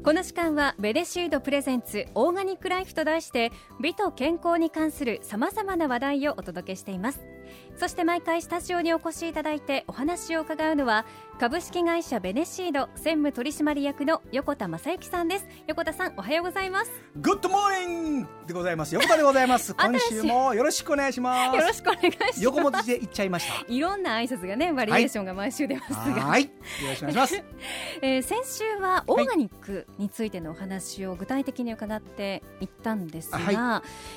この時間はベネシードプレゼンツオーガニックライフと題して美と健康に関するさまざまな話題をお届けしています。そして毎回スタジオにお越しいただいてお話を伺うのは株式会社ベネシード専務取締役の横田正幸さんです。横田さん、おはようございます。 グッドモーニングでございます。横田でございます今週もよろしくお願いします。 よろしくお願いします。 横文字で言っちゃいましたいろんな挨拶がね、バリエーションが毎週出ますが、 はい、よろしくお願いします先週はオーガニックについてのお話を具体的に伺っていったんですが、はい、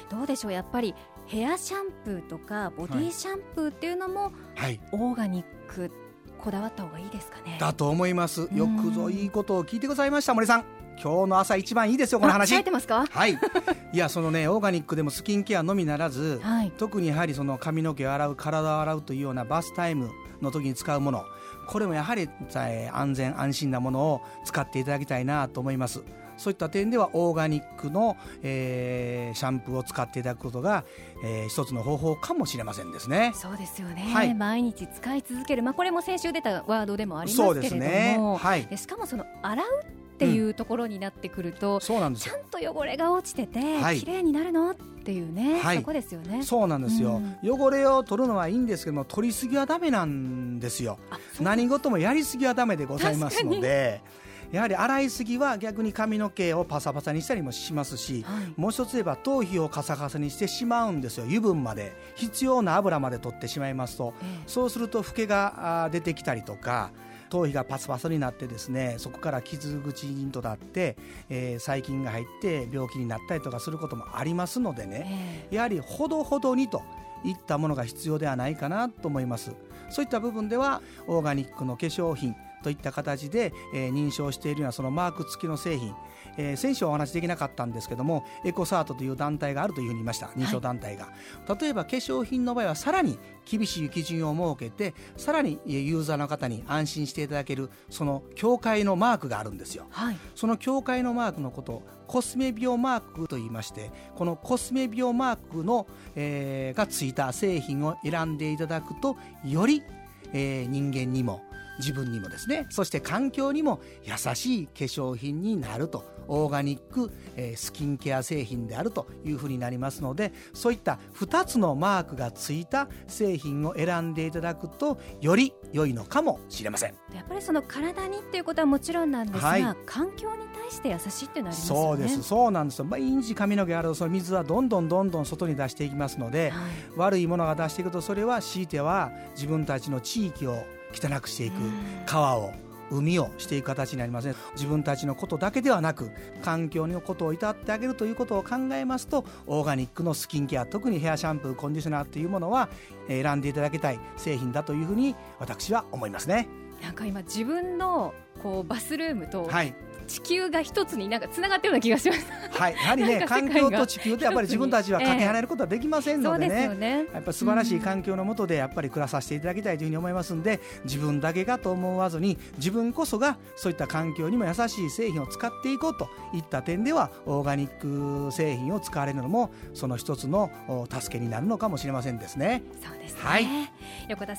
どうでしょう、やっぱりヘアシャンプーとかボディシャンプーっていうのも、はい、オーガニックこだわった方がいいですかね。 だと思います。よくぞいいことを聞いてくださいました。森さん、今日の朝一番いいですよこの話。 冴えてますか？ はい。いや、そのね、オーガニックでもスキンケアのみならず、はい、特にやはりその髪の毛を洗う、体を洗うというようなバスタイムの時に使うもの、これもやはり安全安心なものを使っていただきたいなと思います。そういった点ではオーガニックの、シャンプーを使っていただくことが、一つの方法かもしれませんですね。 そうですよね、 はい、 毎日使い続ける、これも先週出たワードでもありますけれども、そうですね、はい、でしかもその洗うっていうところになってくると、そうなんですよ。ちゃんと汚れが落ちてて、はい、綺麗になるのっていうね、はい、そこですよね。 そうなんですよ、汚れを取るのはいいんですけども、取りすぎはダメなんですよ。何事もやりすぎはダメでございますので、やはり洗いすぎは逆に髪の毛をパサパサにしたりもしますし、はい、もう一つ言えば頭皮をカサカサにしてしまうんですよ。油分まで、必要な油まで取ってしまいますと、そうすると老けが出てきたりとか、頭皮がパサパサになってですね、そこから傷口となって、細菌が入って病気になったりとかすることもありますのでね、やはりほどほどにといったものが必要ではないかなと思います。そういった部分ではオーガニックの化粧品といった形で、認証しているようなそのマーク付きの製品、先週お話できなかったんですけども、エコサートという団体があるというふうに言いました。認証団体が、はい、例えば化粧品の場合はさらに厳しい基準を設けて、さらにユーザーの方に安心していただけるその協会のマークがあるんですよ、はい、その協会のマークのことをコスメビオマークと言いまして、このコスメビオマークの、がついた製品を選んでいただくと、より、人間にも自分にもですね、そして環境にも優しい化粧品になると、オーガニック、スキンケア製品であるというふうになりますので、そういった2つのマークがついた製品を選んでいただくとより良いのかもしれません。 やっぱりその体にっていうことはもちろんなんですが、はい、環境に対して優しいっていうのはありますよね。 そうです、そうなんですよ。毎日髪の毛洗うと、その水はどんどん外に出していきますので、はい、悪いものが出していくと、それは強いては自分たちの地域を汚くしていく、川を海をしていく形になりますね。自分たちのことだけではなく、環境のことを至ってあげるということを考えますと、オーガニックのスキンケア、特にヘアシャンプー、コンディショナーというものは選んでいただきたい製品だというふうに私は思いますね。 なんか今自分のバスルームと、はい、地球が一つになんかつながってるような気がします。 はい、やはりね、環境と地球でやっぱり自分たちはかけ離れることはできませんのでね、そうですよね、やっぱり素晴らしい環境の下でやっぱり暮らさせていただきたいというふうに思いますので、自分だけがと思わずに、自分こそがそういった環境にも優しい製品を使っていこうといった点では、オーガニック製品を使われるのもその一つの助けになるのかもしれませんですね。 そうですね、 はい、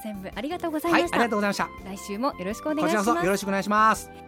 横田専務ありがとうございました。 はい、ありがとうございました。 来週もよろしくお願いします。 こちらこそよろしくお願いします。